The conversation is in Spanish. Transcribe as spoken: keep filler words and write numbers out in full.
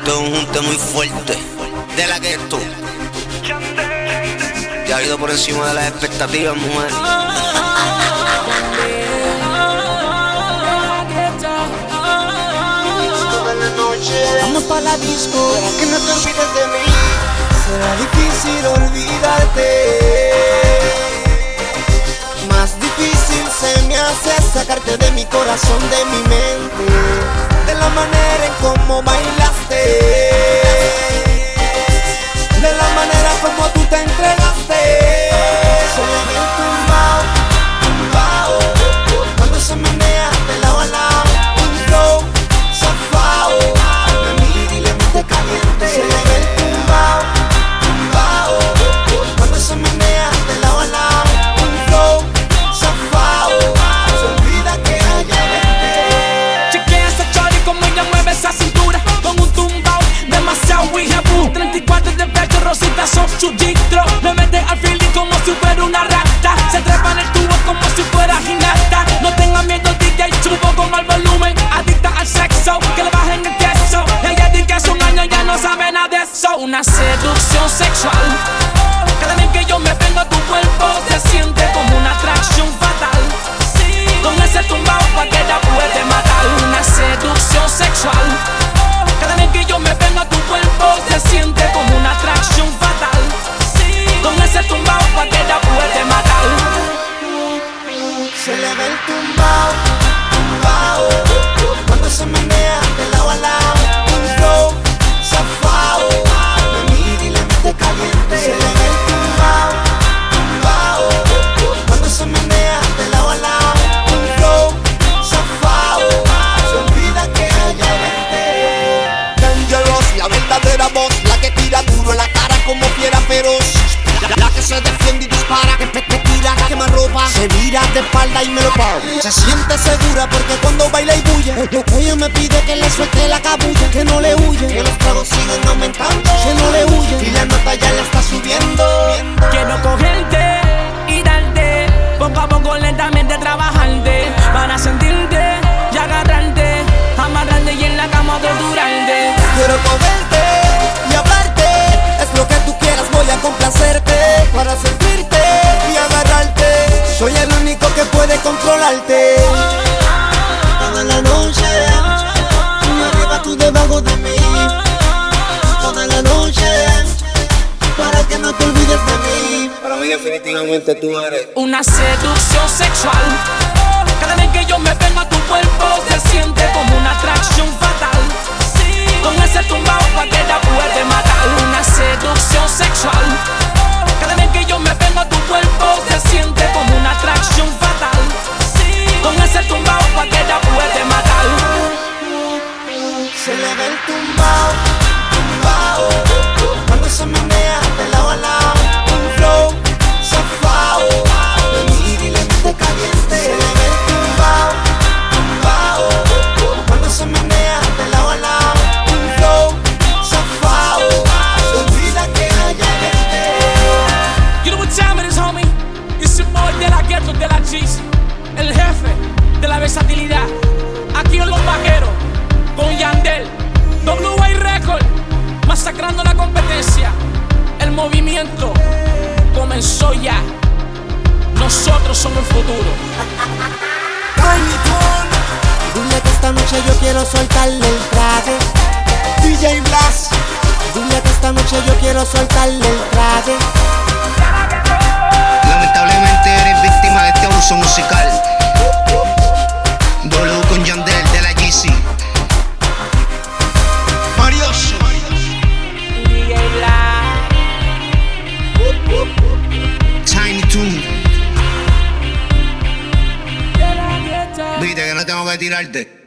Esto es un junte muy fuerte. De la que esto te ha ido por encima de las expectativas, mujer. Vamos pa' la disco, para que no te olvides de mí. Será difícil olvidarte. Más difícil se me hace sacarte de mi corazón, de mi mente, de la manera en cómo bailaste, de la manera como tú te entregaste. Se me ve el tumbao, tumbao, cuando se menea de lado a lado. Un flow zafao, me mira y le mete caliente. Se me ve el tumbao, tumbao, cuando se menea de lado a lado. Un flow zafao, se olvida que ella vende. Chequea esa chori como ella mueve esa cintura, con un tumbao demasiado wijabu. Treinta y cuatro de pecho, rosita son su dictro. Me mete al feeling como si fuera una rata. Se trepa en el tubo como si fuera gimnasta. No tenga miedo, D J, subo como el volumen. Adicta al sexo, que le bajen el queso. Ella dice que hace un año ya no sabe nada de eso. Una seducción sexual. Cada vez que yo me pego a tu cuerpo, se siente como una atracción fatal. Con ese tumbao cualquiera puede matar. Una seducción sexual. Cada vez que yo me pego a tu cuerpo, se siente como una atracción fatal. Con ese tumbao cualquiera puede matar. Se le ve el tumbao, tumbao, cuando se menea de lado a lado. Un flow zafao, me mira y le mete caliente. Se le ve el tumbao, tumbao, cuando se menea de lado a lado. Un flow zafao, se olvida que ella vende. Dangerous, la verdadera voz, la que tira duro en la cara como fiera feroz. La, la que se defiende y dispara, que me, me tira, quema ropa, se vira de espalda y me lo pago. Se siente segura porque cuando baila y bulle, ella me pide que le suelte la cabulla, que no le huye, que los tragos siguen aumentando, que no le huye y la nota ya le está subiendo. Quiero cogerte y darte, poco a poco lentamente trabajarte, para sentirte y agarrarte, amarrarte y en la cama torturarte. Quiero cogerte y hablarte, es lo que tú quieras, voy a complacerte, para sentirte y agarrarte. Soy el único que puede controlarte. Toda la noche, tú arriba, tú debajo de mí. Toda la noche, para que no te olvides de mí. Para mí definitivamente tú eres Una seducción sexual. Cada vez que yo me pego a tu cuerpo, se siente como una atracción fatal. Con ese tumbao cualquiera puede matar. Una seducción sexual. Cada vez que yo me pego a tu cuerpo, se siente como una atracción fatal. Con ese tumbao cualquiera puede matar. Se le ve el tumbao, tumbao, cuando se menea de lado a lado. Un flow zafao, me mira y le mete caliente. Se le ve el tumbao, tumbao, cuando se menea de lado a lado. Un flow zafao, se olvida que ella vende. You know what time it is, homie? It's your boy de la Ghetto, de la Jeezy, el jefe de la versatilidad. Aquí en Los Vaqueros, con Yandel, W A Record, masacrando la competencia. El movimiento comenzó ya. Nosotros somos el futuro. Dile que esta noche yo quiero soltarle el traje. D J Blas. Dile que esta noche yo quiero soltarle el traje. Lamentablemente eres víctima de este abuso musical. W con Yandel de la Jeezy. Marioso. D J Blas. Tiny Toon. Viste que no tengo que tirarte.